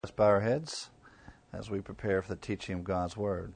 Let's bow our heads as we prepare for the teaching of God's Word.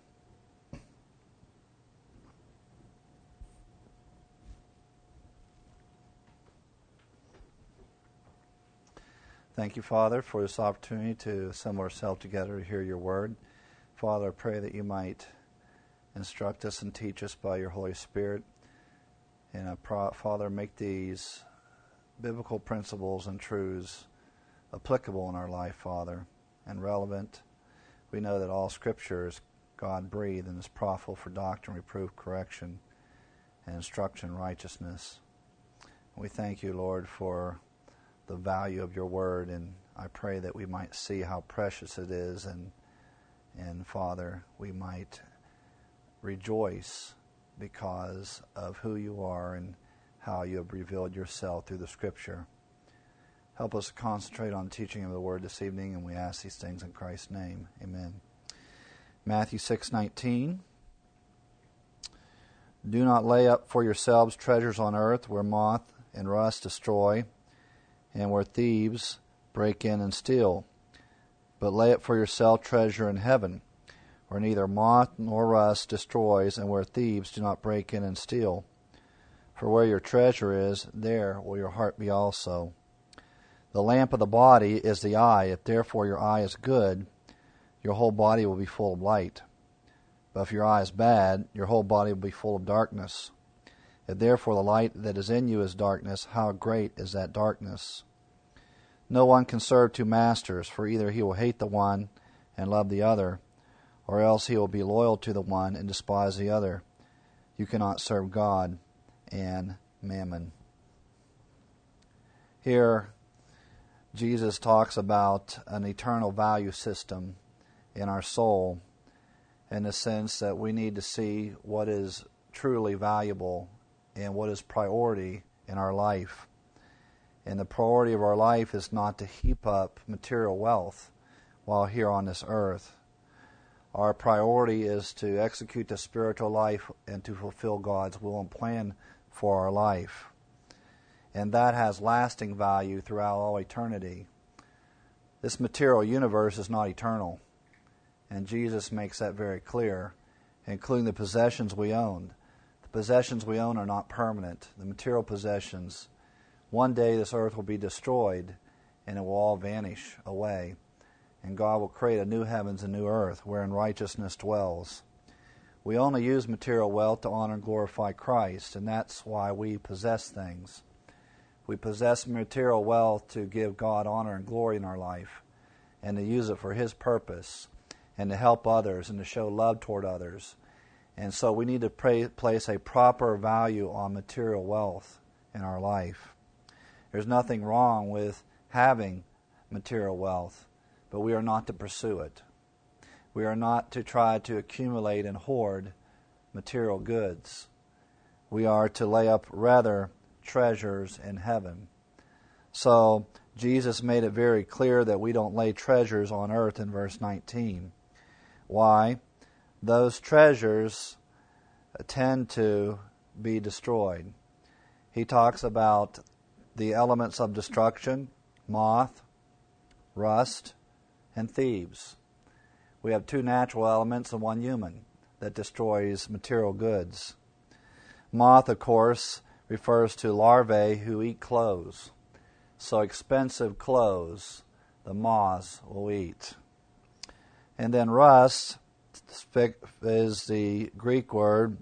Thank you, Father, for this opportunity to assemble ourselves together to hear your Word. Father, I pray that you might instruct us and teach us by your Holy Spirit. And Father, make these biblical principles and truths applicable in our life, Father, and relevant. We know that all Scripture is God-breathed and is profitable for doctrine, reproof, correction, and instruction in righteousness. We thank you, Lord, for the value of your Word, and I pray that we might see how precious it is, and Father, we might rejoice because of who you are and how you have revealed yourself through the Scripture. Help us to concentrate on the teaching of the Word this evening, and we ask these things in Christ's name. Amen. Matthew 6:19. Do not lay up for yourselves treasures on earth where moth and rust destroy, and where thieves break in and steal. But lay up for yourself treasure in heaven, where neither moth nor rust destroys, and where thieves do not break in and steal. For where your treasure is, there will your heart be also. The lamp of the body is the eye. If therefore your eye is good, your whole body will be full of light. But if your eye is bad, your whole body will be full of darkness. If therefore the light that is in you is darkness, how great is that darkness? No one can serve two masters, for either he will hate the one and love the other, or else he will be loyal to the one and despise the other. You cannot serve God and mammon. Here, Jesus talks about an eternal value system in our soul, in the sense that we need to see what is truly valuable and what is priority in our life. And the priority of our life is not to heap up material wealth while here on this earth. Our priority is to execute the spiritual life and to fulfill God's will and plan for our life. And that has lasting value throughout all eternity. This material universe is not eternal, and Jesus makes that very clear, including the possessions we own. The possessions we own are not permanent. The material possessions, one day this earth will be destroyed, and it will all vanish away, and God will create a new heavens and new earth wherein righteousness dwells. We only use material wealth to honor and glorify Christ, and that's why we possess things. We possess material wealth to give God honor and glory in our life, and to use it for His purpose, and to help others, and to show love toward others. And so we need to place a proper value on material wealth in our life. There's nothing wrong with having material wealth, but we are not to pursue it. We are not to try to accumulate and hoard material goods. We are to lay up rather treasures in heaven. So Jesus made it very clear that we don't lay treasures on earth in verse 19. Why? Those treasures tend to be destroyed. He talks about the elements of destruction: moth, rust, and thieves. We have two natural elements and one human that destroys material goods. Moth, of course, refers to larvae who eat clothes. So expensive clothes the moths will eat. And then rust is the Greek word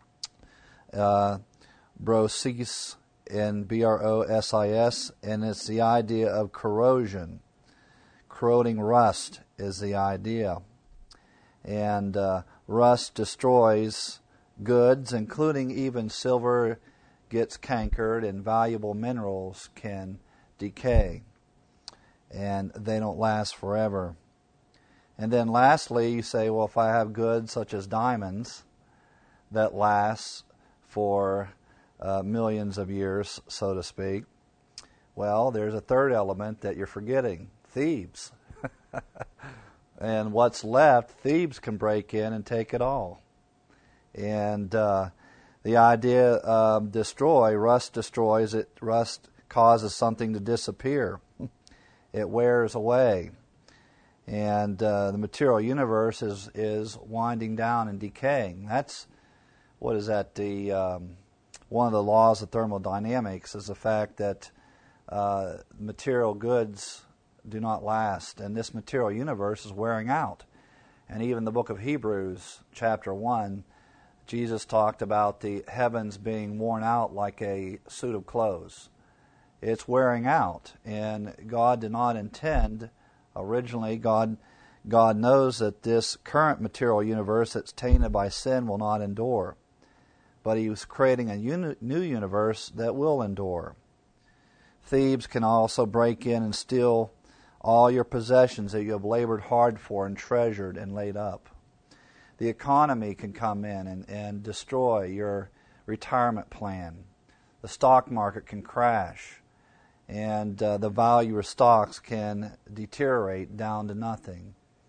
brosis, and brosis, and it's the idea of corrosion. Corroding rust is the idea. And rust destroys goods, including even silver gets cankered, and valuable minerals can decay, and they don't last forever. And then lastly, you say, well, if I have goods such as diamonds that last for millions of years, so to speak, well, there's a third element that you're forgetting: thieves. And what's left, thieves can break in and take it all. And the idea of destroy, rust destroys it. Rust causes something to disappear. It wears away. And the material universe is winding down and decaying. That's, what is that? One of the laws of thermodynamics is the fact that material goods do not last, and this material universe is wearing out. And even the book of Hebrews, chapter 1, Jesus talked about the heavens being worn out like a suit of clothes. It's wearing out, and God did not intend, originally, God knows that this current material universe that's tainted by sin will not endure. But He was creating a new universe that will endure. Thieves can also break in and steal all your possessions that you have labored hard for and treasured and laid up. The economy can come in and destroy your retirement plan. The stock market can crash, and the value of stocks can deteriorate down to nothing.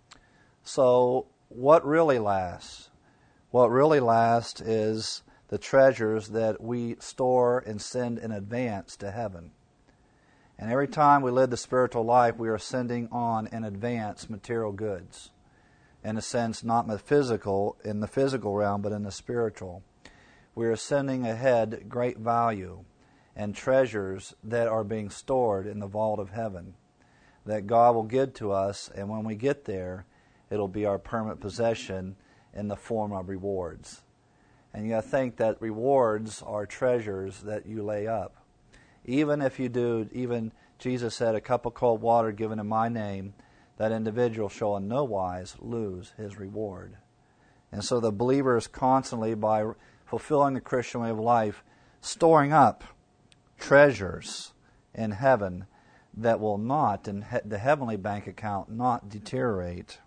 So what really lasts? What really lasts is the treasures that we store and send in advance to heaven. And every time we live the spiritual life, we are sending on in advance material goods. In a sense, not in the physical realm, but in the spiritual. We are sending ahead great value and treasures that are being stored in the vault of heaven that God will give to us, and when we get there, it'll be our permanent possession in the form of rewards. And you got to think that rewards are treasures that you lay up. Even if you do, even Jesus said, a cup of cold water given in my name, that individual shall in no wise lose his reward. And so the believer is constantly, by fulfilling the Christian way of life, storing up treasures in heaven that will not, in the heavenly bank account, not deteriorate.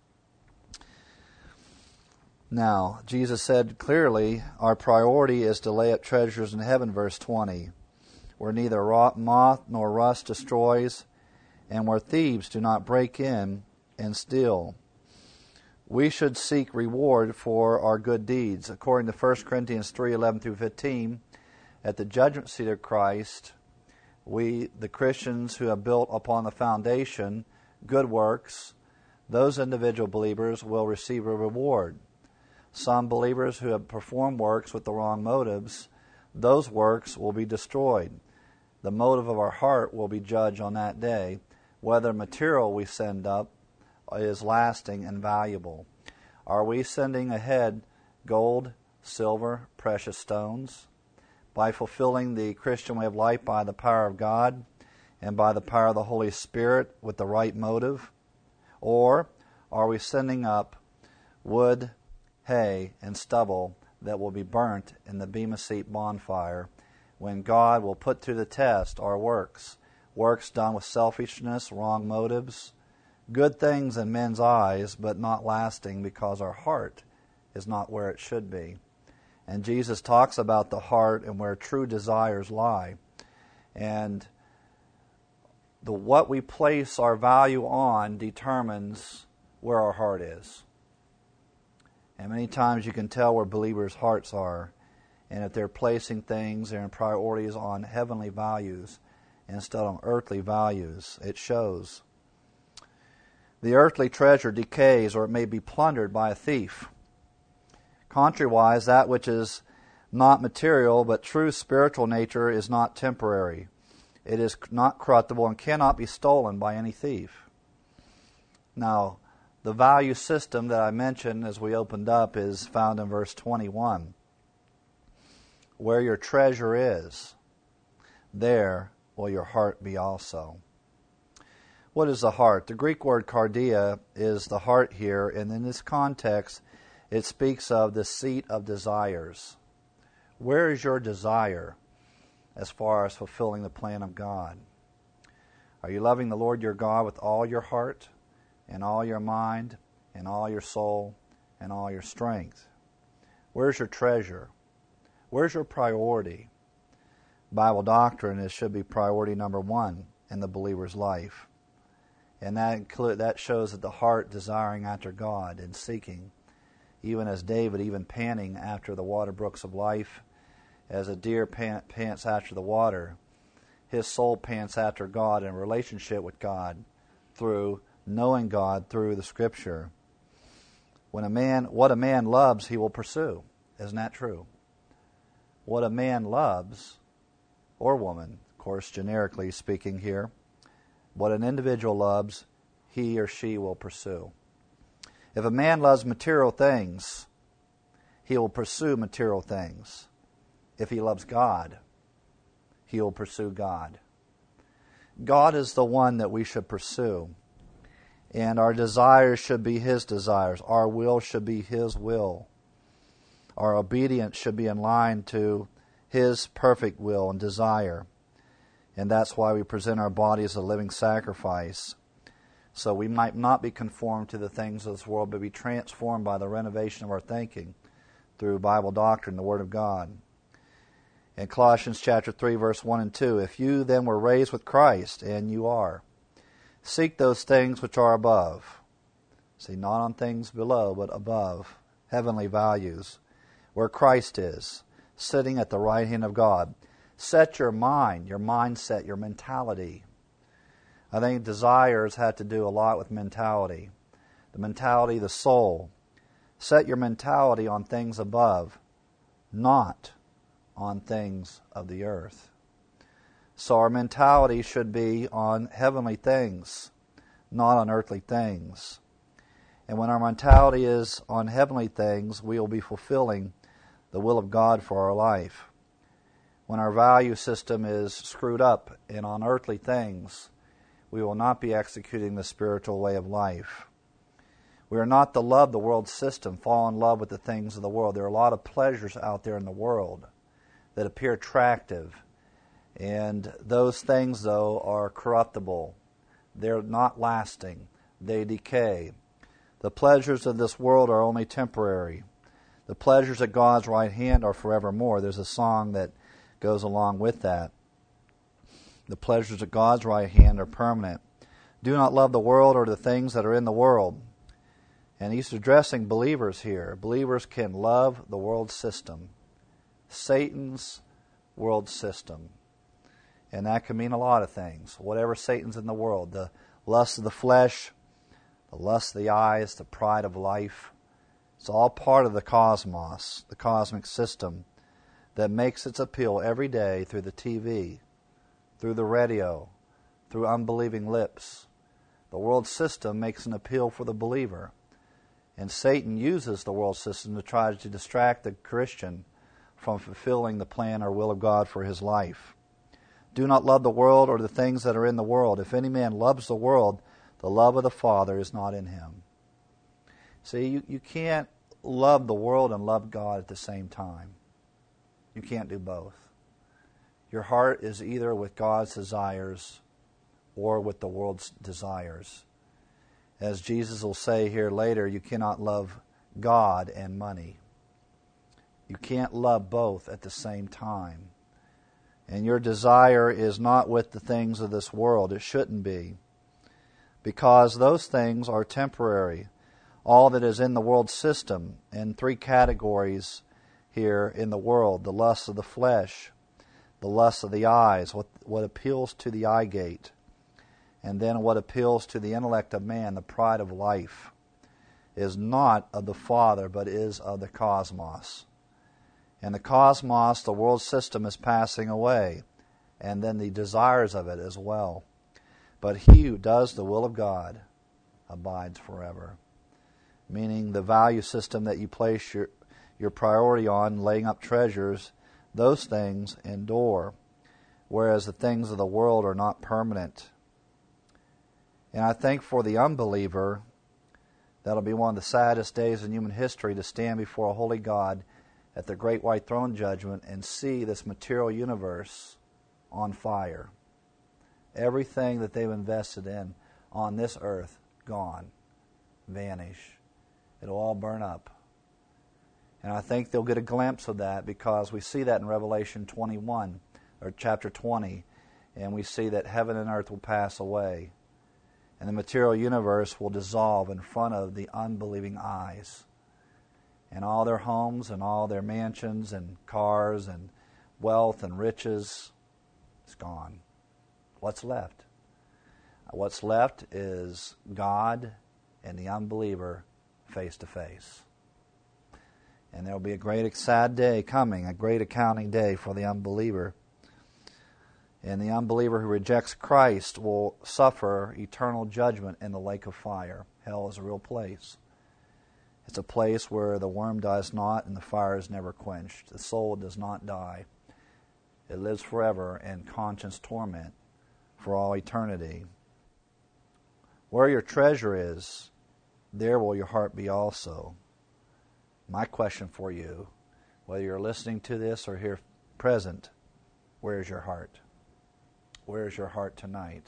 Now, Jesus said clearly our priority is to lay up treasures in heaven, verse 20, where neither moth nor rust destroys, and where thieves do not break in and steal. We should seek reward for our good deeds. According to 1 Corinthians 3:11 through 15, at the judgment seat of Christ, we, the Christians who have built upon the foundation good works, those individual believers will receive a reward. Some believers who have performed works with the wrong motives, those works will be destroyed. The motive of our heart will be judged on that day, whether material we send up is lasting and valuable. Are we sending ahead gold, silver, precious stones? By fulfilling the Christian way of life by the power of God and by the power of the Holy Spirit with the right motive? Or are we sending up wood, hay, and stubble that will be burnt in the Bema Seat bonfire when God will put to the test our works done with selfishness, wrong motives, good things in men's eyes, but not lasting because our heart is not where it should be. And Jesus talks about the heart and where true desires lie. And what we place our value on determines where our heart is. And many times you can tell where believers' hearts are, and if they're placing things and priorities on heavenly values instead of earthly values, it shows. The earthly treasure decays, or it may be plundered by a thief. Contrariwise, that which is not material but true spiritual nature is not temporary. It is not corruptible and cannot be stolen by any thief. Now, the value system that I mentioned as we opened up is found in verse 21. Where your treasure is, there will your heart be also. What is the heart? The Greek word cardia is the heart here, and in this context, it speaks of the seat of desires. Where is your desire as far as fulfilling the plan of God? Are you loving the Lord your God with all your heart and all your mind and all your soul and all your strength? Where's your treasure? Where's your priority? Bible doctrine should be priority number one in the believer's life. And that shows that the heart desiring after God and seeking, even as David, even panting after the water brooks of life, as a deer pants after the water, his soul pants after God in relationship with God through knowing God through the Scripture. What a man loves, he will pursue. Isn't that true? What a man loves, or woman, of course, generically speaking here, what an individual loves, he or she will pursue. If a man loves material things, he will pursue material things. If he loves God, he will pursue God. God is the one that we should pursue. And our desires should be His desires. Our will should be His will. Our obedience should be in line to His perfect will and desire. And that's why we present our body as a living sacrifice. So we might not be conformed to the things of this world, but be transformed by the renovation of our thinking through Bible doctrine, the Word of God. In Colossians chapter 3, verse 1 and 2, if you then were raised with Christ, and you are, seek those things which are above. See, not on things below, but above, heavenly values, where Christ is, sitting at the right hand of God. Set your mind, your mindset, your mentality. I think desires have to do a lot with mentality. The mentality of the soul. Set your mentality on things above, not on things of the earth. So our mentality should be on heavenly things, not on earthly things. And when our mentality is on heavenly things, we will be fulfilling the will of God for our life. When our value system is screwed up and on earthly things, we will not be executing the spiritual way of life. We are not to love the world system, fall in love with the things of the world. There are a lot of pleasures out there in the world that appear attractive. And those things, though, are corruptible. They're not lasting. They decay. The pleasures of this world are only temporary. The pleasures at God's right hand are forevermore. There's a song that goes along with that. The pleasures at God's right hand are permanent. Do not love the world or the things that are in the world. And he's addressing believers here. Believers can love the world system, Satan's world system. And that can mean a lot of things. Whatever Satan's in the world, the lust of the flesh, the lust of the eyes, the pride of life, it's all part of the cosmos, the cosmic system that makes its appeal every day through the TV, through the radio, through unbelieving lips. The world system makes an appeal for the believer. And Satan uses the world system to try to distract the Christian from fulfilling the plan or will of God for his life. Do not love the world or the things that are in the world. If any man loves the world, the love of the Father is not in him. See, you can't love the world and love God at the same time. You can't do both. Your heart is either with God's desires or with the world's desires. As Jesus will say here later, you cannot love God and money. You can't love both at the same time. And your desire is not with the things of this world. It shouldn't be. Because those things are temporary. All that is in the world system, in three categories here in the world: the lust of the flesh, the lust of the eyes, what appeals to the eye gate, and then what appeals to the intellect of man, the pride of life, is not of the Father, but is of the cosmos. And the cosmos, the world system, is passing away, and then the desires of it as well. But he who does the will of God abides forever. Meaning the value system that you place your priority on, laying up treasures, those things endure, whereas the things of the world are not permanent. And I think for the unbeliever, that'll be one of the saddest days in human history, to stand before a holy God at the great white throne judgment and see this material universe on fire. Everything that they've invested in on this earth, gone, vanish. It'll all burn up. And I think they'll get a glimpse of that, because we see that in Revelation 21, or chapter 20, and we see that heaven and earth will pass away, and the material universe will dissolve in front of the unbelieving eyes. And all their homes and all their mansions and cars and wealth and riches is gone. What's left? What's left is God and the unbeliever face to face. And there will be a great sad day coming, a great accounting day for the unbeliever. And the unbeliever who rejects Christ will suffer eternal judgment in the lake of fire. Hell is a real place. It's a place where the worm dies not and the fire is never quenched. The soul does not die. It lives forever in conscious torment for all eternity. Where your treasure is, there will your heart be also. My question for you, whether you're listening to this or here present, where is your heart? Where is your heart tonight?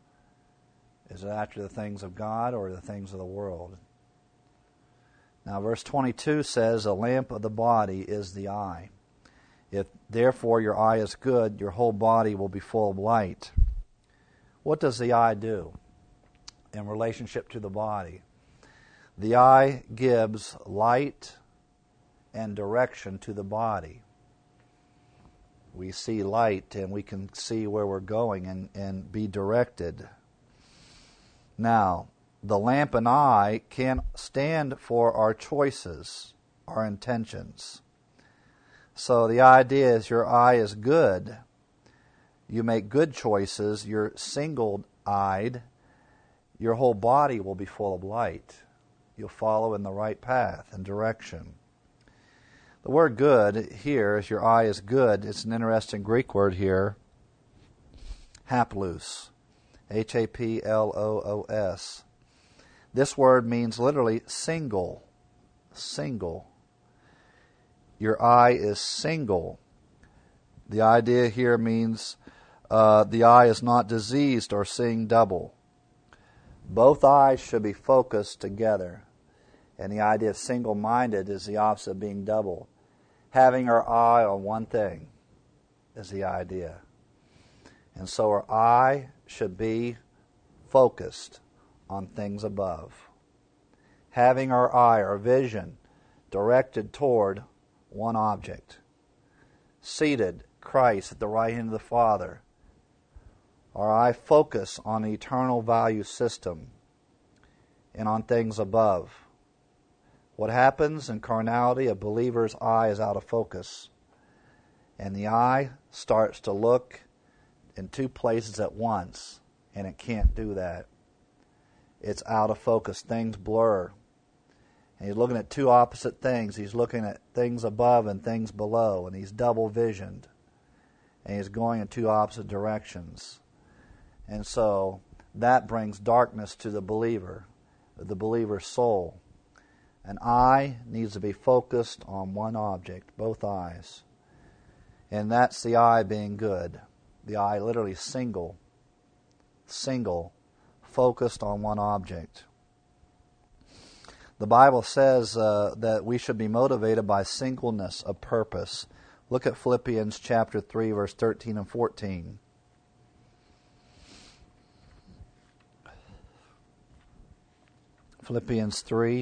Is it after the things of God or the things of the world? Now, verse 22 says, "A lamp of the body is the eye. If therefore your eye is good, your whole body will be full of light." What does the eye do in relationship to the body? The eye gives light and direction to the body. We see light and we can see where we're going and be directed. Now, the lamp and eye can stand for our choices, our intentions. So the idea is your eye is good. You make good choices. You're single-eyed. Your whole body will be full of light. You'll follow in the right path and direction. The word good here, as your eye is good, it's an interesting Greek word here, haplous, H-A-P-L-O-O-S. This word means literally single, single. Your eye is single. The idea here means the eye is not diseased or seeing double. Both eyes should be focused together. And the idea of single-minded is the opposite of being double. Having our eye on one thing is the idea. And so our eye should be focused on things above. Having our eye, our vision, directed toward one object. Seated, Christ at the right hand of the Father. Our eye focus on the eternal value system and on things above. What happens in carnality, a believer's eye is out of focus. And the eye starts to look in two places at once, and it can't do that. It's out of focus. Things blur. And he's looking at two opposite things. He's looking at things above and things below, and he's double-visioned. And he's going in two opposite directions. And so that brings darkness to the believer's soul. An eye needs to be focused on one object, both eyes. And that's the eye being good. The eye literally single, focused on one object. The Bible says that we should be motivated by singleness of purpose. Look at Philippians chapter 3, verse 13 and 14. Philippians 3,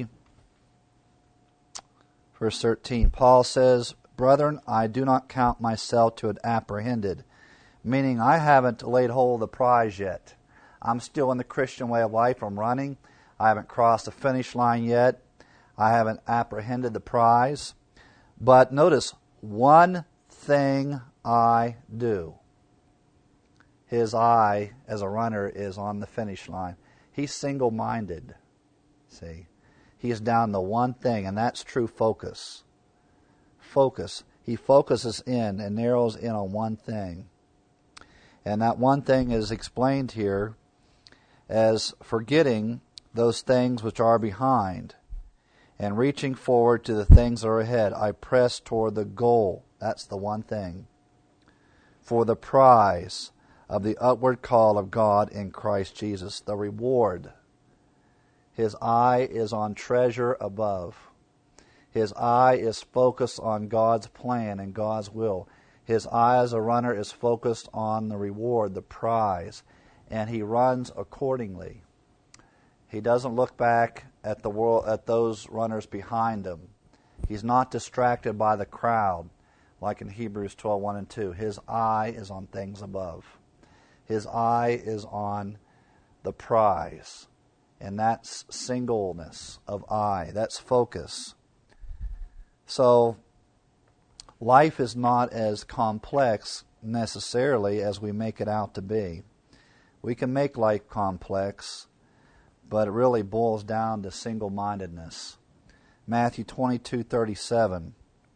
verse 13. Paul says, "Brethren, I do not count myself to have apprehended," meaning I haven't laid hold of the prize yet. I'm still in the Christian way of life. I'm running. I haven't crossed the finish line yet. I haven't apprehended the prize. But notice, one thing I do. His eye, as a runner, is on the finish line. He's single-minded. See? He's down to one thing, and that's true focus. Focus. He focuses in and narrows in on one thing. And that one thing is explained here as forgetting those things which are behind and reaching forward to the things that are ahead. I press toward the goal. That's the one thing. For the prize of the upward call of God in Christ Jesus, the reward. His eye is on treasure above. His eye is focused on God's plan and God's will. His eye as a runner is focused on the reward, the prize, and he runs accordingly. He doesn't look back at the world, at those runners behind him. He's not distracted by the crowd, like in Hebrews 12:1 and 2. His eye is on things above. His eye is on the prize. And that's singleness of eye. That's focus. So life is not as complex necessarily as we make it out to be. We can make life complex, but it really boils down to single-mindedness. Matthew 22:37.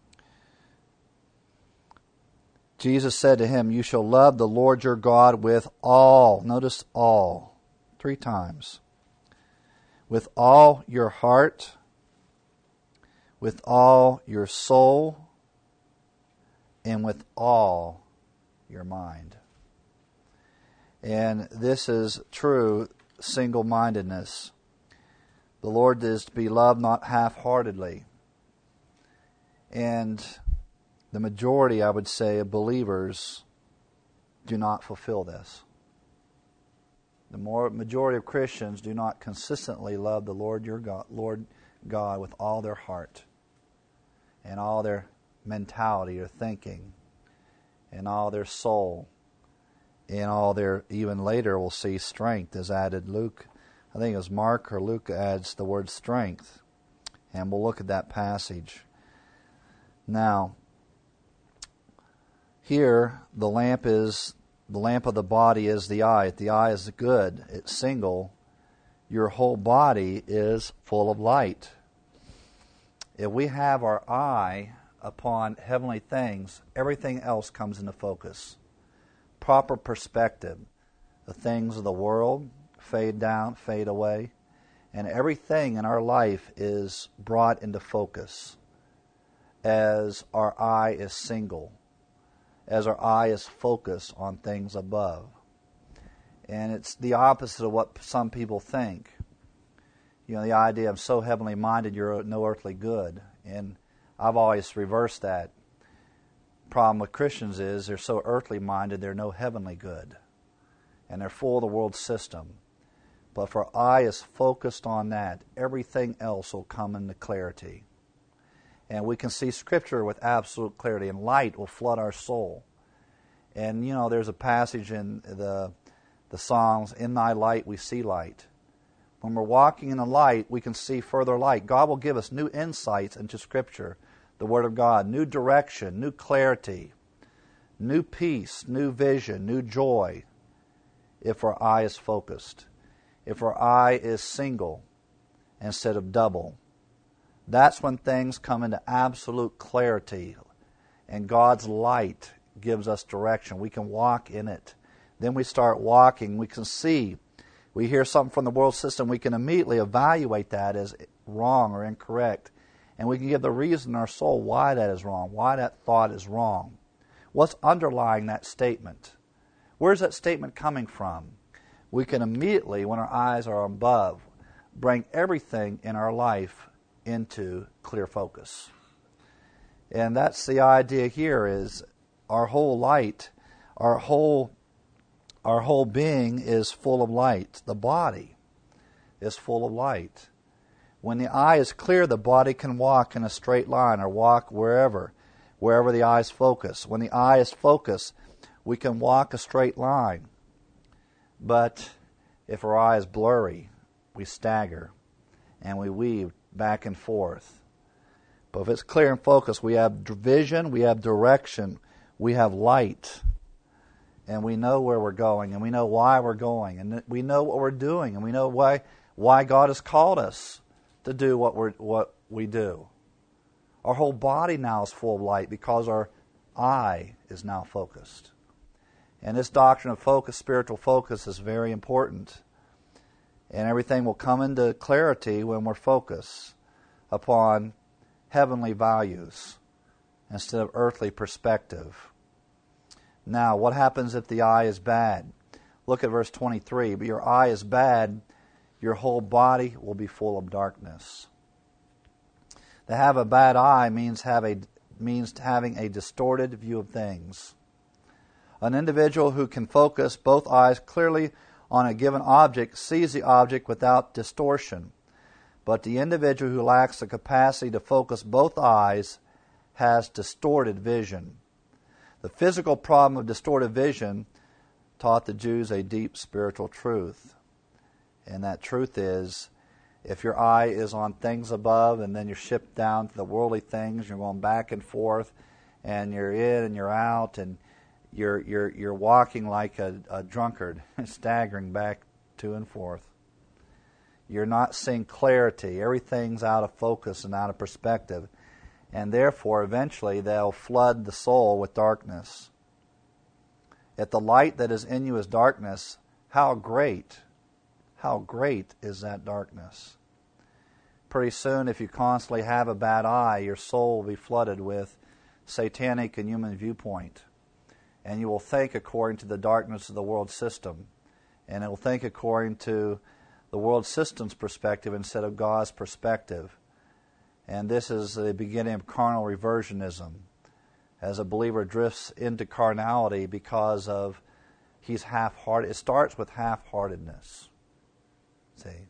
Jesus said to him, "You shall love the Lord your God with all," notice all, 3 times, "with all your heart, with all your soul, and with all your mind." And this is true single-mindedness. The Lord is to be loved not half-heartedly. And the majority, I would say, of believers do not fulfill this. The majority of Christians do not consistently love the Lord God with all their heart and all their mentality or thinking and all their soul and all their, even later we'll see strength is added. Luke, I think it was Mark or Luke adds the word strength. And we'll look at that passage. Now, here the lamp of the body is the eye. If the eye is good, it's single, your whole body is full of light. If we have our eye upon heavenly things, everything else comes into focus. Proper perspective. The things of the world fade down, fade away, and everything in our life is brought into focus as our eye is single, as our eye is focused on things above. And it's the opposite of what some people think. You know, the idea of so heavenly minded, you're no earthly good. And I've always reversed that. Problem with Christians is they're so earthly minded, they're no heavenly good. And they're full of the world system. But if our eye is focused on that, everything else will come into clarity. And we can see Scripture with absolute clarity, and light will flood our soul. And, you know, there's a passage in the Psalms, "In thy light we see light." When we're walking in the light, we can see further light. God will give us new insights into Scripture, the Word of God, new direction, new clarity, new peace, new vision, new joy, if our eye is focused, if our eye is single instead of double. That's when things come into absolute clarity, and God's light gives us direction. We can walk in it. Then we start walking. We can see. We hear something from the world system. We can immediately evaluate that as wrong or incorrect. And we can give the reason in our soul why that is wrong, why that thought is wrong. What's underlying that statement? Where's that statement coming from? We can immediately, when our eyes are above, bring everything in our life into clear focus. And that's the idea here, is our whole light, our whole being is full of light. The body is full of light. When the eye is clear, the body can walk in a straight line or walk wherever the eye is focused. When the eye is focused, we can walk a straight line. But if our eye is blurry, we stagger and we weave back and forth. But if it's clear and focused, we have vision, we have direction, we have light. And we know where we're going, and we know why we're going, and we know what we're doing, and we know why God has called us to do what we do. Our whole body now is full of light because our eye is now focused. And this doctrine of focus, spiritual focus, is very important. And everything will come into clarity when we're focused upon heavenly values instead of earthly perspective. Now, what happens if the eye is bad? Look at verse 23. But your eye is bad, your whole body will be full of darkness. To have a bad eye means having a distorted view of things. An individual who can focus both eyes clearly on a given object sees the object without distortion. But the individual who lacks the capacity to focus both eyes has distorted vision. The physical problem of distorted vision taught the Jews a deep spiritual truth. And that truth is, if your eye is on things above and then you're shipped down to the worldly things, you're going back and forth, and you're in and you're out, and you're walking like a drunkard, staggering back to and forth. You're not seeing clarity. Everything's out of focus and out of perspective. And therefore, eventually, they'll flood the soul with darkness. If the light that is in you is darkness, how great is that darkness? Pretty soon, if you constantly have a bad eye, your soul will be flooded with satanic and human viewpoint. And you will think according to the darkness of the world system. And it will think according to the world system's perspective instead of God's perspective. And this is the beginning of carnal reversionism, as a believer drifts into carnality because of he's half-hearted. It starts with half-heartedness. See?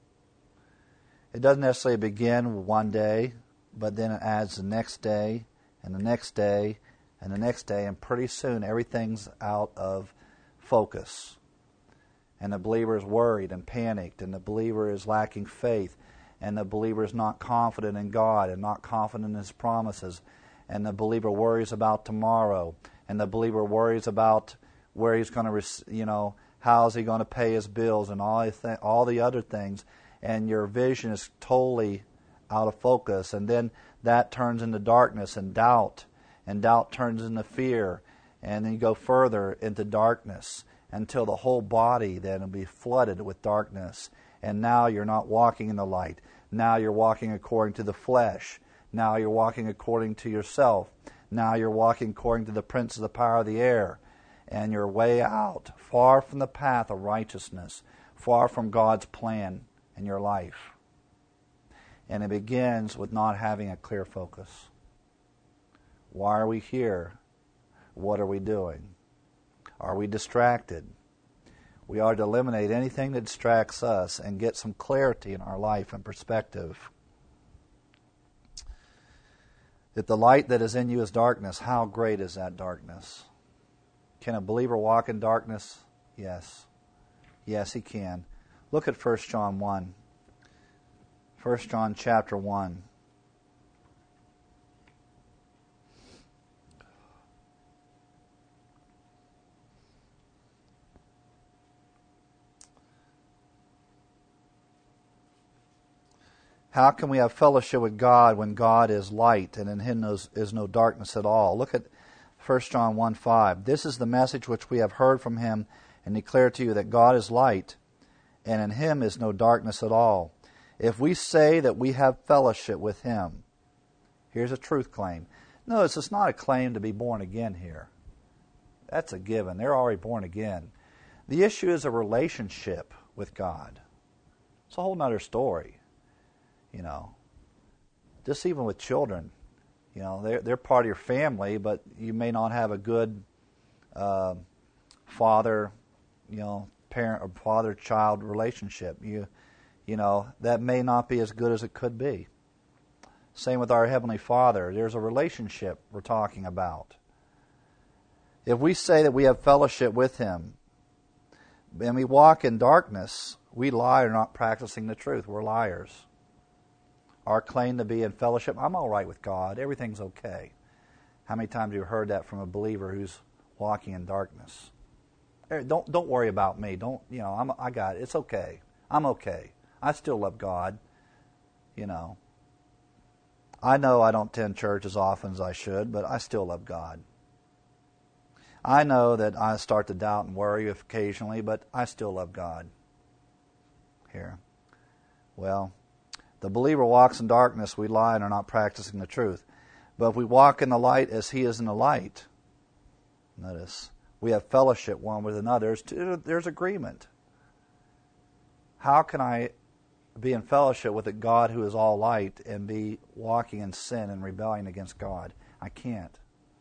It doesn't necessarily begin one day, but then it adds the next day, and the next day, and the next day, and pretty soon everything's out of focus. And the believer is worried and panicked, and the believer is lacking faith, and the believer is not confident in God and not confident in His promises, and the believer worries about tomorrow, and the believer worries about where he's going to, how is he going to pay his bills and all the other things, and your vision is totally out of focus, and then that turns into darkness and doubt turns into fear, and then you go further into darkness until the whole body then will be flooded with darkness. And now you're not walking in the light. Now you're walking according to the flesh. Now you're walking according to yourself. Now you're walking according to the prince of the power of the air. And you're way out, far from the path of righteousness, far from God's plan in your life. And it begins with not having a clear focus. Why are we here? What are we doing? Are we distracted? We are to eliminate anything that distracts us and get some clarity in our life and perspective. If the light that is in you is darkness, how great is that darkness? Can a believer walk in darkness? Yes. Yes, he can. Look at 1 John 1. 1 John chapter 1. How can we have fellowship with God when God is light and in Him is no darkness at all? Look at 1 John 1:5. This is the message which we have heard from Him and declare to you, that God is light and in Him is no darkness at all. If we say that we have fellowship with Him, here's a truth claim. Notice it's not a claim to be born again here. That's a given. They're already born again. The issue is a relationship with God. It's a whole other story. Just even with children, they're part of your family, but you may not have a good father, parent or father-child relationship. That may not be as good as it could be. Same with our Heavenly Father. There's a relationship we're talking about. If we say that we have fellowship with Him and we walk in darkness, we lie or not practicing the truth. We're liars. Our claim to be in fellowship, I'm all right with God, everything's okay. How many times have you heard that from a believer who's walking in darkness? Don't worry about me. I got it. It's okay. I'm okay. I still love God. I know I don't attend church as often as I should, but I still love God. I know that I start to doubt and worry occasionally, but I still love God. Here. Well, the believer walks in darkness, we lie and are not practicing the truth. But if we walk in the light as He is in the light, notice, we have fellowship one with another. There's agreement. How can I be in fellowship with a God who is all light and be walking in sin and rebellion against God? I can't.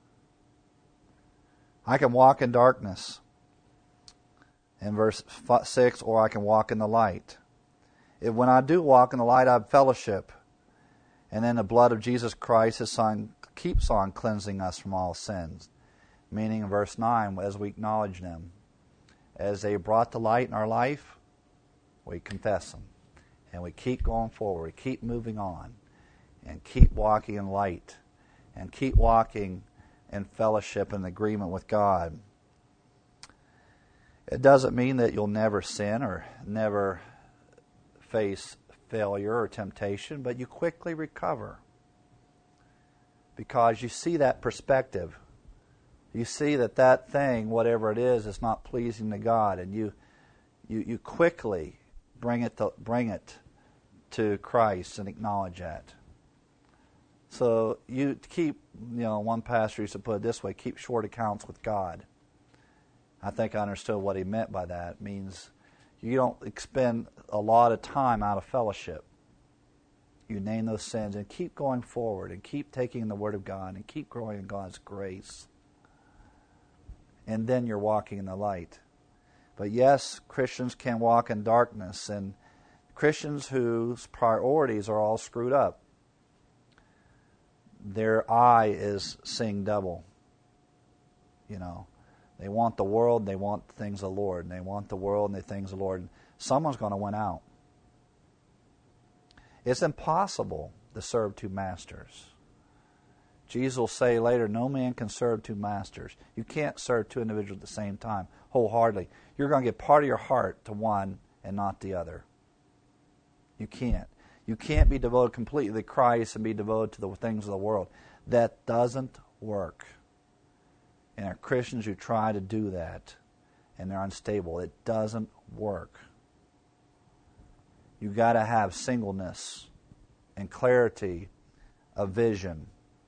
I can walk in darkness, in verse 6, or I can walk in the light. When I do walk in the light, I have fellowship. And then the blood of Jesus Christ, His Son, keeps on cleansing us from all sins. Meaning in verse 9, as we acknowledge them, as they brought the light in our life, We confess them. And we keep going forward. We keep moving on. And keep walking in light. And keep walking in fellowship and agreement with God. It doesn't mean that you'll never sin or never face failure or temptation, but you quickly recover. Because you see that perspective. You see that thing, whatever it is not pleasing to God, and you quickly bring it to Christ and acknowledge that. So you keep, one pastor used to put it this way, keep short accounts with God. I think I understood what he meant by that. It means you don't expend a lot of time out of fellowship. You name those sins and keep going forward and keep taking the Word of God and keep growing in God's grace. And then you're walking in the light. But yes, Christians can walk in darkness, and Christians whose priorities are all screwed up. Their eye is seeing double. They want the world, they want the things of the Lord, and they want the world and the things of the Lord. Someone's going to win out. It's impossible to serve two masters. Jesus will say later, no man can serve two masters. You can't serve two individuals at the same time, wholeheartedly. You're going to give part of your heart to one and not the other. You can't. You can't be devoted completely to Christ and be devoted to the things of the world. That doesn't work. And there are Christians who try to do that, and they're unstable. It doesn't work. You've got to have singleness and clarity of vision.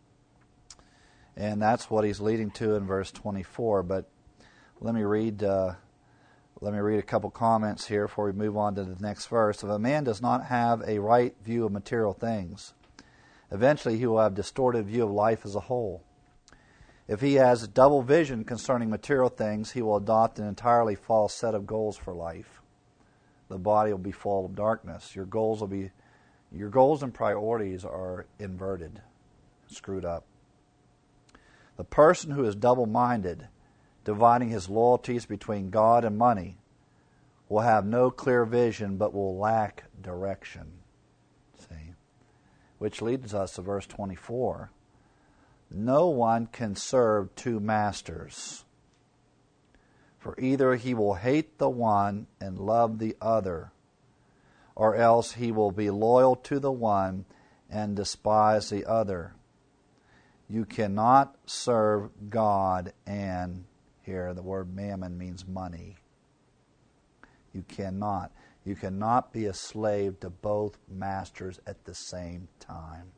And that's what he's leading to in verse 24. But let me read a couple comments here before we move on to the next verse. If a man does not have a right view of material things, eventually he will have a distorted view of life as a whole. If he has a double vision concerning material things, he will adopt an entirely false set of goals for life. The body will be full of darkness. Your goals and priorities are inverted, screwed up. The person who is double-minded, dividing his loyalties between God and money, will have no clear vision but will lack direction. See? Which leads us to verse 24. No one can serve two masters, for either he will hate the one and love the other, or else he will be loyal to the one and despise the other. You cannot serve God and, here the word mammon means money. You cannot. You cannot be a slave to both masters at the same time.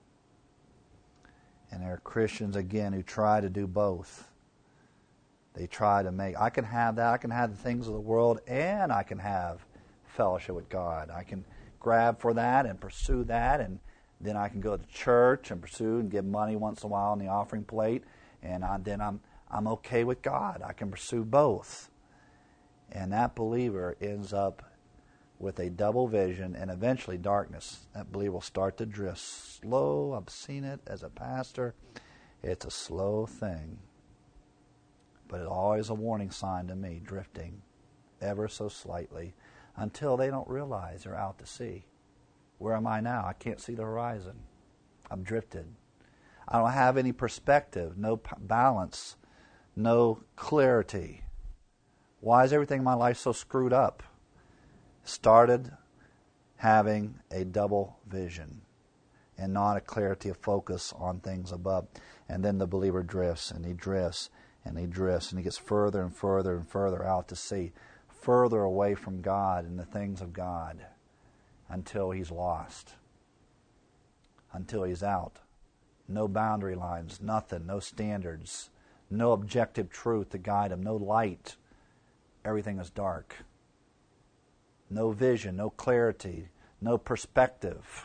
And there are Christians, again, who try to do both. They try to make, I can have that, I can have the things of the world, and I can have fellowship with God. I can grab for that and pursue that, and then I can go to church and pursue and give money once in a while on the offering plate, and then I'm okay with God. I can pursue both. And that believer ends up with a double vision and eventually darkness. That believer will start to drift slow. I've seen it as a pastor. It's a slow thing. But it's always a warning sign to me, drifting ever so slightly until they don't realize they're out to sea. Where am I now? I can't see the horizon. I'm drifted. I don't have any perspective, no balance, no clarity. Why is everything in my life so screwed up? Started having a double vision and not a clarity of focus on things above. And then the believer drifts and he drifts and he drifts and he gets further and further and further out to sea, further away from God and the things of God until he's lost, until he's out. No boundary lines, nothing, no standards, no objective truth to guide him, no light. Everything is dark. No vision, no clarity, no perspective.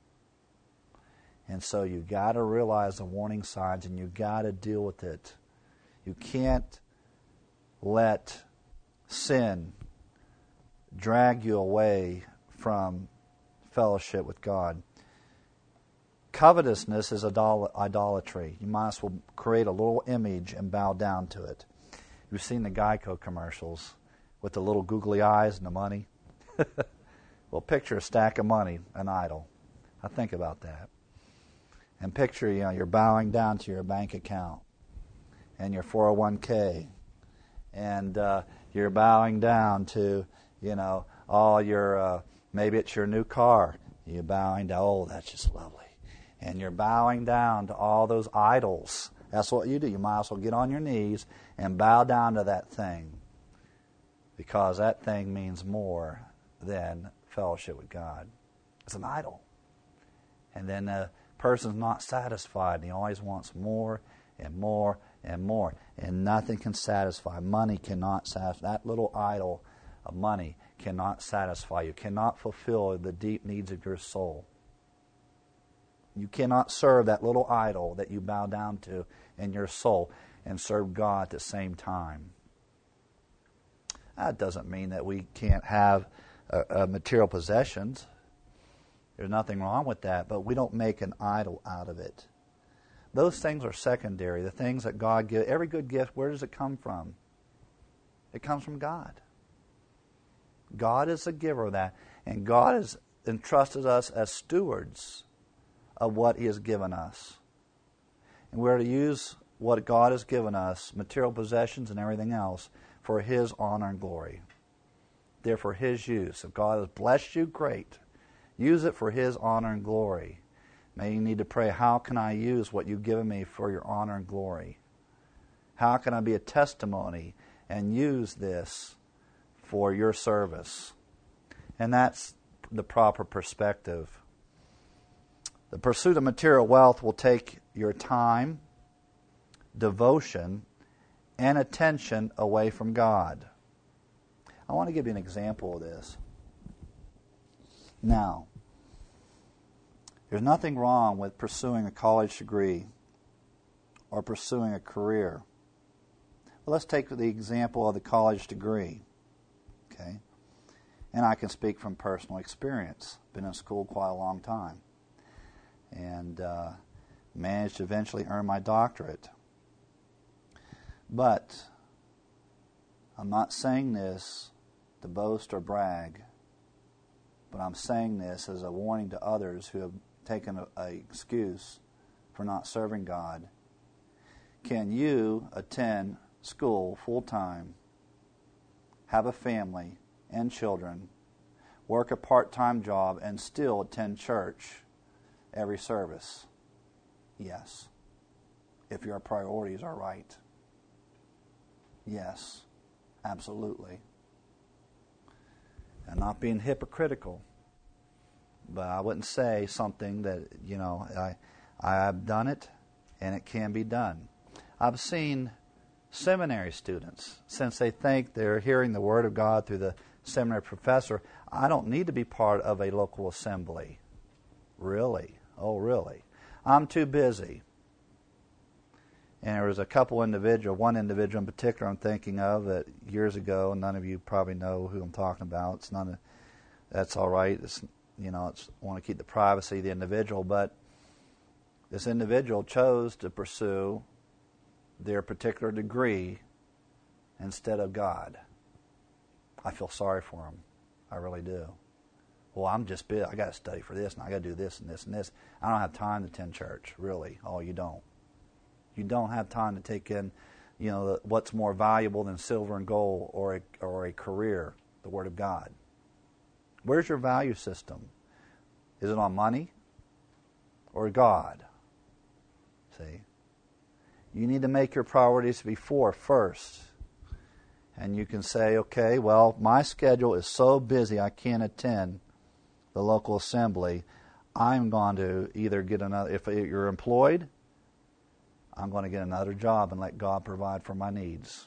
And so you've got to realize the warning signs and you've got to deal with it. You can't let sin drag you away from fellowship with God. Covetousness is idolatry. You might as well create a little image and bow down to it. You've seen the Geico commercials with the little googly eyes and the money. Well, picture a stack of money, an idol. I think about that. And picture, you're bowing down to your bank account and your 401k. And you're bowing down to, all your, maybe it's your new car. You're bowing down, oh, that's just lovely. And you're bowing down to all those idols. That's what you do. You might as well get on your knees and bow down to that thing, because that thing means more than fellowship with God. It's an idol. And then the person's not satisfied, and he always wants more and more and more. And nothing can satisfy. Money cannot satisfy. That little idol of money cannot satisfy you, cannot fulfill the deep needs of your soul. You cannot serve that little idol that you bow down to in your soul and serve God at the same time. That doesn't mean that we can't have material possessions. There's nothing wrong with that, but we don't make an idol out of it. Those things are secondary. The things that God gives, every good gift, where does it come from? It comes from God. God is the giver of that, and God has entrusted us as stewards of what He has given us. And we're to use what God has given us, material possessions and everything else, for His honor and glory. They're for His use. If God has blessed you, great. Use it for His honor and glory. May you need to pray, how can I use what you've given me for your honor and glory? How can I be a testimony and use this for your service? And that's the proper perspective. The pursuit of material wealth will take your time, devotion, and attention away from God. I want to give you an example of this. Now, there's nothing wrong with pursuing a college degree or pursuing a career. Well, let's take the example of the college degree. Okay? And I can speak from personal experience. Been in school quite a long time. And managed to eventually earn my doctorate. But I'm not saying this to boast or brag, but I'm saying this as a warning to others who have taken an excuse for not serving God. Can you attend school full-time, have a family and children, work a part-time job, and still attend church every service? Yes. If your priorities are right. Yes, absolutely. And not being hypocritical, but I wouldn't say something that, I've done it and it can be done. I've seen seminary students, since they think they're hearing the Word of God through the seminary professor, I don't need to be part of a local assembly. Really? Oh, really? I'm too busy. And there was one individual in particular I'm thinking of that years ago, and none of you probably know who I'm talking about. That's all right. I want to keep the privacy of the individual, but this individual chose to pursue their particular degree instead of God. I feel sorry for him. I really do. Well, I'm just busy. I got to study for this, and I got to do this and this and this. I don't have time to attend church, really. Oh, you don't. You don't have time to take in, what's more valuable than silver and gold or a career, the Word of God. Where's your value system? Is it on money or God? See? You need to make your priorities before first. And you can say, okay, well, my schedule is so busy I can't attend the local assembly. I'm going to either get another, if you're employed, I'm going to get another job and let God provide for my needs.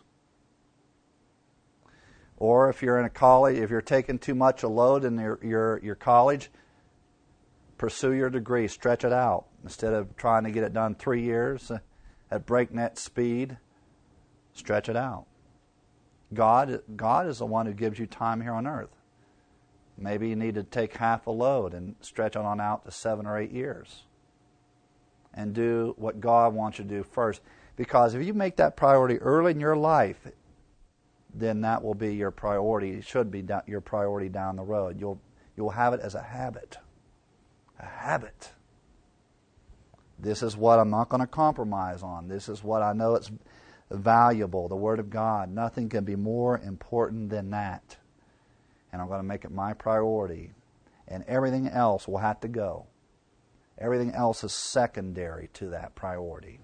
Or if you're in a college, if you're taking too much a load in your college, pursue your degree, stretch it out. Instead of trying to get it done 3 years at breakneck speed, stretch it out. God is the one who gives you time here on earth. Maybe you need to take half a load and stretch it on out to 7 or 8 years. And do what God wants you to do first. Because if you make that priority early in your life, then that will be your priority. It should be your priority down the road. You'll have it as a habit. A habit. This is what I'm not going to compromise on. This is what I know it's valuable, the Word of God. Nothing can be more important than that. And I'm going to make it my priority. And everything else will have to go. Everything else is secondary to that priority.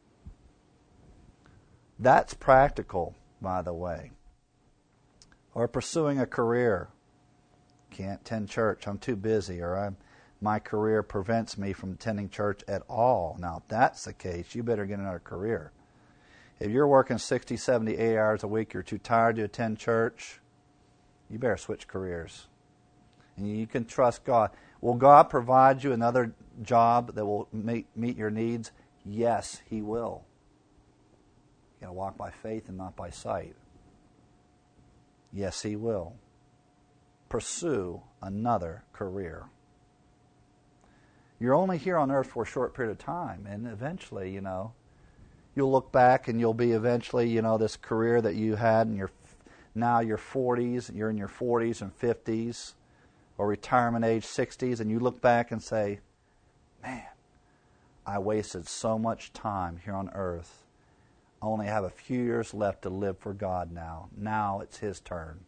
That's practical, by the way. Or pursuing a career. Can't attend church. I'm too busy. Or my career prevents me from attending church at all. Now, if that's the case, you better get another career. If you're working 60, 70, 80 hours a week, you're too tired to attend church, you better switch careers. And you can trust God. Will God provide you another job that will meet your needs? Yes, He will. You got to walk by faith and not by sight. Yes, He will. Pursue another career. You're only here on earth for a short period of time, and eventually, you'll look back and you'll be eventually, this career that you had in your 40s, you're in your 40s and 50s, or retirement age 60s, and you look back and say, man, I wasted so much time here on earth. I only have a few years left to live for God now. Now it's His turn.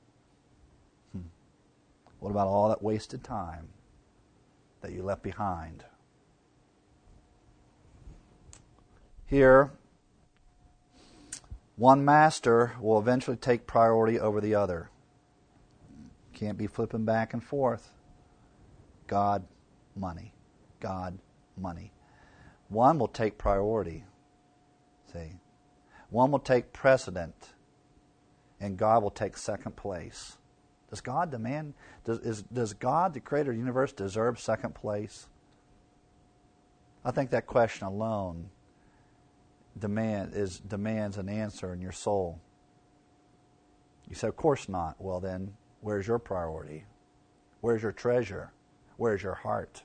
What about all that wasted time that you left behind? Here, one master will eventually take priority over the other. Can't be flipping back and forth. God, money. God, money. One will take priority. See? One will take precedent, and God will take second place. Does God demand? Does God, the Creator of the universe, deserve second place? I think that question alone demands an answer in your soul. You say, of course not. Well then, where's your priority? Where's your treasure? Where's your heart?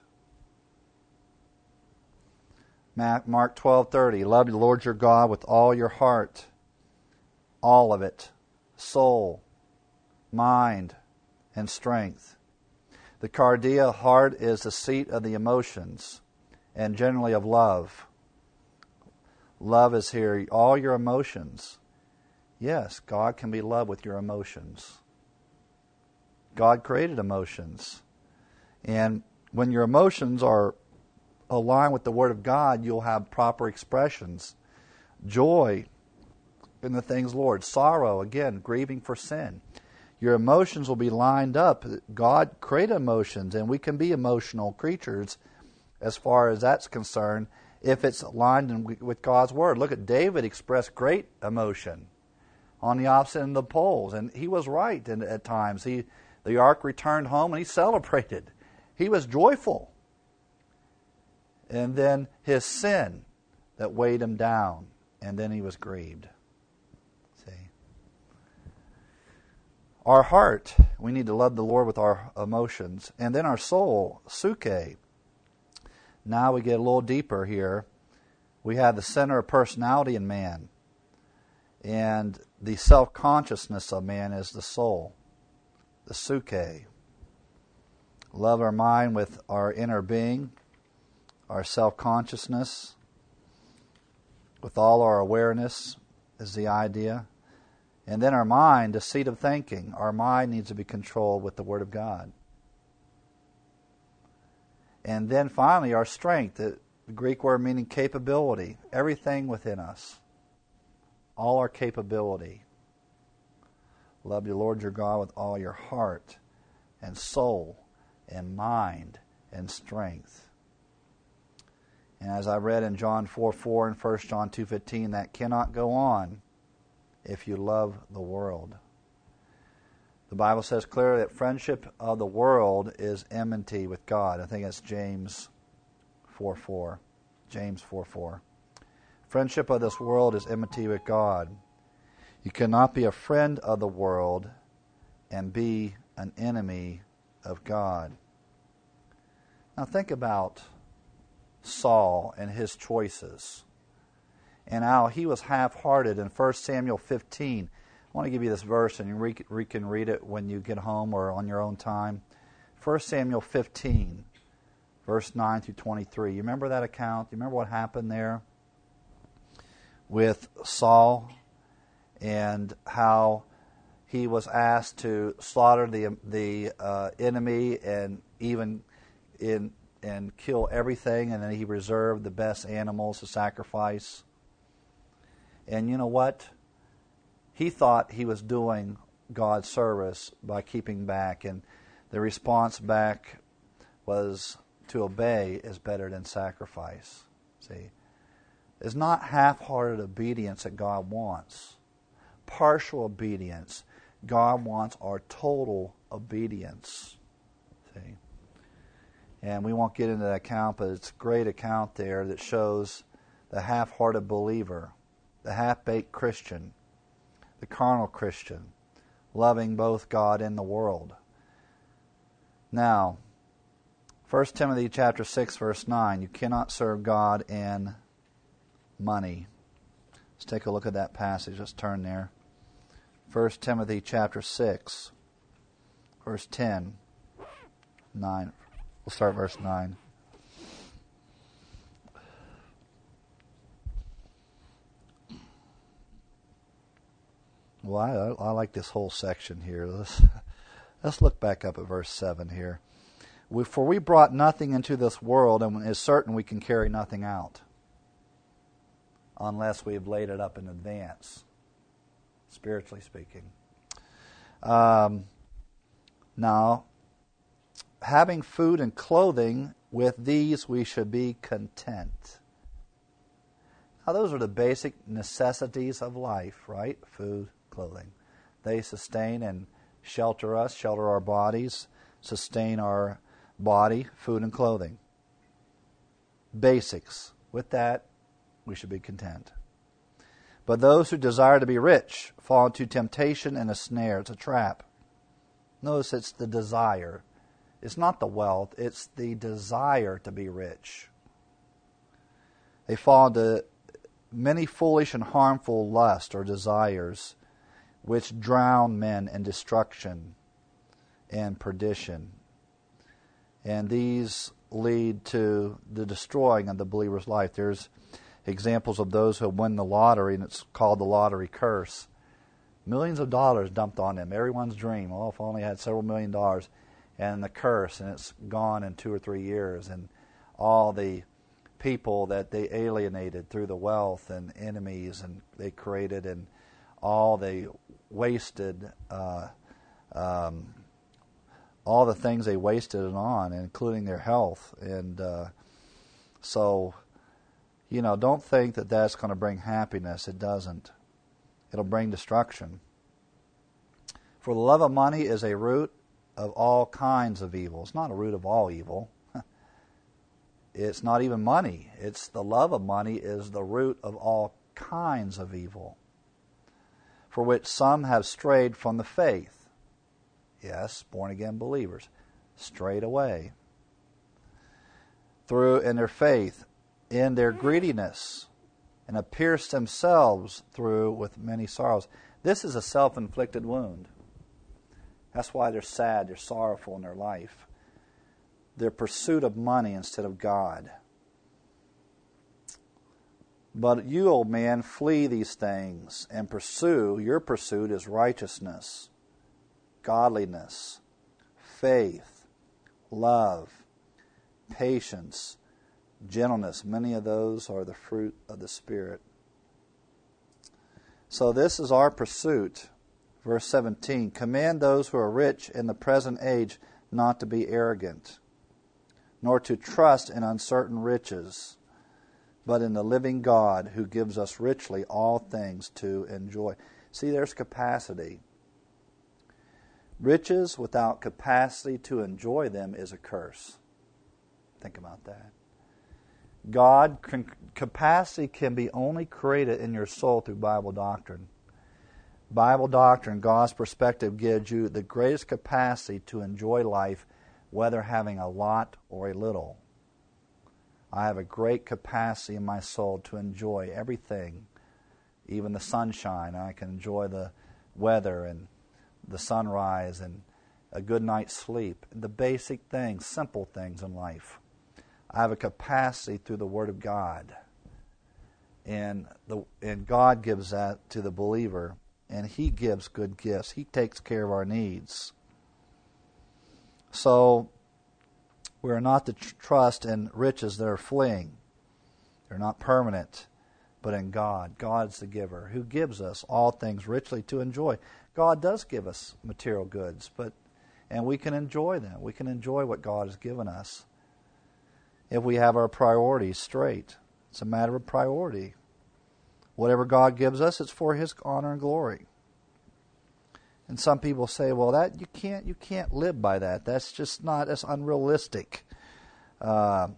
Mark 12:30, love the Lord your God with all your heart, all of it, soul, mind, and strength. The cardia, heart, is the seat of the emotions, and generally of love. Love is here, all your emotions. Yes, God can be loved with your emotions. God created emotions. And when your emotions are aligned with the Word of God, you'll have proper expressions. Joy in the things Lord. Sorrow, again, grieving for sin. Your emotions will be lined up. God created emotions, and we can be emotional creatures as far as that's concerned if it's aligned with God's Word. Look at David, expressed great emotion on the opposite end of the poles, and he was right at times. The ark returned home, and he celebrated. He was joyful. And then his sin that weighed him down, and then he was grieved. See? Our heart, we need to love the Lord with our emotions. And then our soul, suke. Now we get a little deeper here. We have the center of personality in man. And the self-consciousness of man is the soul, the suke. Love our mind with our inner being, our self-consciousness, with all our awareness is the idea. And then our mind, the seat of thinking. Our mind needs to be controlled with the Word of God. And then finally our strength, the Greek word meaning capability. Everything within us. All our capability. Love the Lord your God with all your heart and soul and mind and strength. And as I read in John 4:4 and 1 John 2:15, that cannot go on if you love the world. The Bible says clearly that friendship of the world is enmity with God. I think that's James 4:4. James 4:4. Friendship of this world is enmity with God. You cannot be a friend of the world and be an enemy of God. Now think about Saul and his choices, and how he was half-hearted in 1 Samuel 15. want to give you this verse, and you can read it when you get home or on your own time. 1 Samuel 15, verse 9 through 23. You remember that account? You remember what happened there with Saul and how he was asked to slaughter the enemy and even and kill everything, and then he reserved the best animals to sacrifice. And you know what? He thought he was doing God's service by keeping back, and the response back was to obey is better than sacrifice. See, it's not half-hearted obedience that God wants. Partial obedience. God wants our total obedience. See, and we won't get into that account, but it's a great account there that shows the half-hearted believer, the half-baked Christian, the carnal Christian, loving both God and the world. Now, 1 Timothy chapter 6, verse 9, you cannot serve God and money. Let's take a look at that passage. Let's turn there. 1 Timothy chapter 6, verse 10, 9. We'll start verse 9. Well, I like this whole section here. Let's look back up at verse 7 here. For we brought nothing into this world, and it is certain we can carry nothing out, unless we have laid it up in advance, spiritually speaking. Now, having food and clothing, with these we should be content. Now, those are the basic necessities of life, right? Food, clothing. They sustain and shelter us, shelter our bodies, sustain our body, food and clothing. Basics. With that, we should be content. But those who desire to be rich fall into temptation and a snare. It's a trap. Notice it's the desire. It's not the wealth, it's the desire to be rich. They fall into many foolish and harmful lusts or desires, which drown men in destruction and perdition. And these lead to the destroying of the believer's life. There's examples of those who win the lottery, and it's called the lottery curse. Millions of dollars dumped on them. Everyone's dream. Oh, if I only had several $1,000,000. And the curse, and it's gone in 2 or 3 years. And all the people that they alienated through the wealth and enemies and they created, and all they wasted, all the things they wasted it on, including their health. And so, don't think that that's going to bring happiness. It doesn't. It'll bring destruction. For the love of money is a root of all kinds of evil. It's not a root of all evil. It's not even money. It's the love of money is the root of all kinds of evil, for which some have strayed from the faith. Yes, born-again believers, strayed away through in their faith, in their greediness, and have pierced themselves through with many sorrows. This is a self-inflicted wound. That's why they're sad, they're sorrowful in their life. Their pursuit of money instead of God. But you, old man, flee these things and pursue. Your pursuit is righteousness, godliness, faith, love, patience, gentleness. Many of those are the fruit of the Spirit. So this is our pursuit. Verse 17, command those who are rich in the present age not to be arrogant, nor to trust in uncertain riches, but in the living God who gives us richly all things to enjoy. See, there's capacity. Riches without capacity to enjoy them is a curse. Think about that. Capacity can be only created in your soul through Bible doctrine. Bible doctrine, God's perspective, gives you the greatest capacity to enjoy life, whether having a lot or a little. I have a great capacity in my soul to enjoy everything, even the sunshine. I can enjoy the weather and the sunrise and a good night's sleep, the basic things, simple things in life. I have a capacity through the Word of God. And God gives that to the believer, and He gives good gifts. He takes care of our needs. So we're not to trust in riches that are fleeing. They're not permanent, but in God. God's the giver who gives us all things richly to enjoy. God does give us material goods, and we can enjoy them. We can enjoy what God has given us if we have our priorities straight. It's a matter of priority. Whatever God gives us, it's for His honor and glory. And some people say, well, that you can't live by that. That's unrealistic. If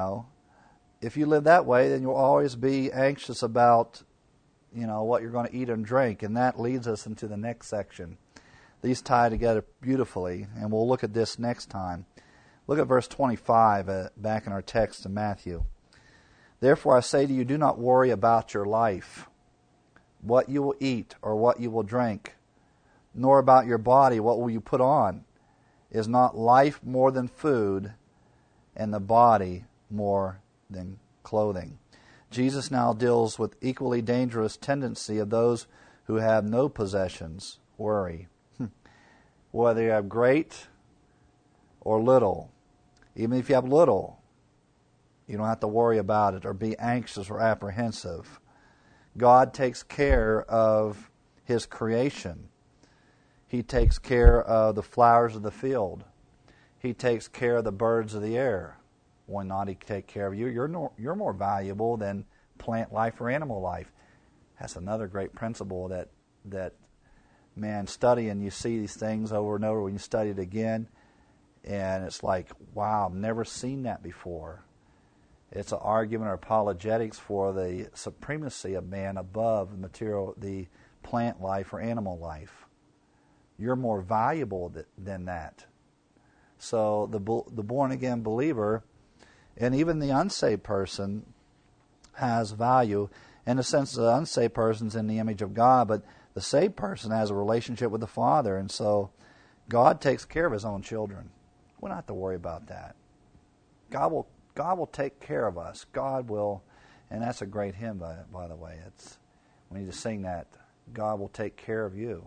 you live that way, then you'll always be anxious about, what you're going to eat and drink. And that leads us into the next section. These tie together beautifully, and we'll look at this next time. Look at verse 25 back in our text in Matthew. Therefore I say to you, do not worry about your life, what you will eat or what you will drink, nor about your body, what will you put on. Is not life more than food, and the body more than clothing? Jesus now deals with equally dangerous tendency of those who have no possessions, worry. Whether you have great or little, even if you have little, you don't have to worry about it or be anxious or apprehensive. God takes care of His creation. He takes care of the flowers of the field. He takes care of the birds of the air. Why not He take care of you? You're more valuable than plant life or animal life. That's another great principle that man, studying, you see these things over and over when you study it again, and it's like, wow, I've never seen that before. It's an argument or apologetics for the supremacy of man above the plant life or animal life. You're more valuable than that. So the born-again believer, and even the unsaved person, has value. In the sense, the unsaved person's in the image of God, but the saved person has a relationship with the Father, and so God takes care of His own children. We don't have to worry about that. God will take care of us. God will, and that's a great hymn, by the way. We need to sing that. God will take care of you,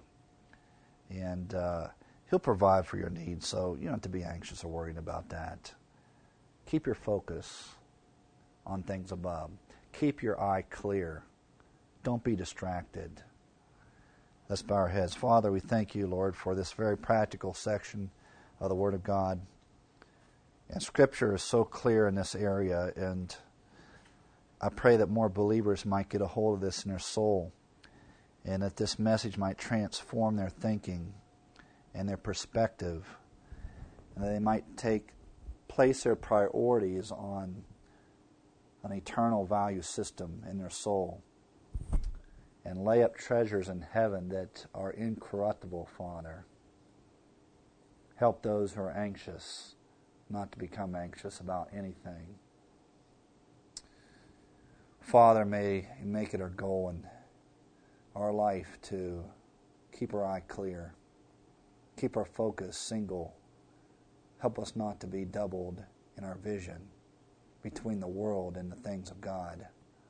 and He'll provide for your needs. So you don't have to be anxious or worried about that. Keep your focus on things above. Keep your eye clear. Don't be distracted. Let's bow our heads. Father, we thank You, Lord, for this very practical section of the Word of God. And Scripture is so clear in this area, and I pray that more believers might get a hold of this in their soul, and that this message might transform their thinking and their perspective, and that they might place their priorities on an eternal value system in their soul, and lay up treasures in heaven that are incorruptible, Father. Help those who are anxious not to become anxious about anything. Father, may You make it our goal in our life to keep our eye clear, keep our focus single. Help us not to be doubled in our vision between the world and the things of God.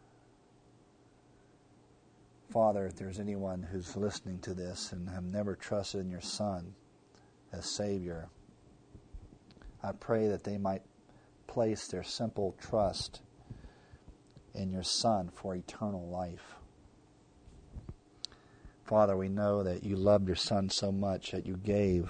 Father, if there's anyone who's listening to this and have never trusted in Your Son as Savior, I pray that they might place their simple trust in Your Son for eternal life. Father, we know that You loved Your Son so much that You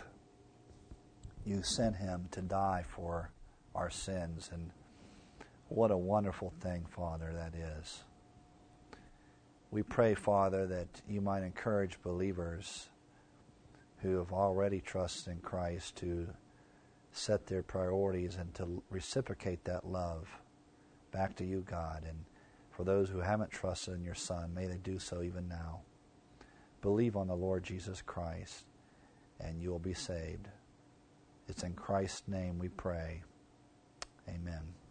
sent Him to die for our sins, and what a wonderful thing, Father, that is. We pray, Father, that You might encourage believers who have already trusted in Christ to set their priorities and to reciprocate that love back to You, God. And for those who haven't trusted in Your Son, may they do so even now. Believe on the Lord Jesus Christ, and you will be saved. It's in Christ's name we pray. Amen.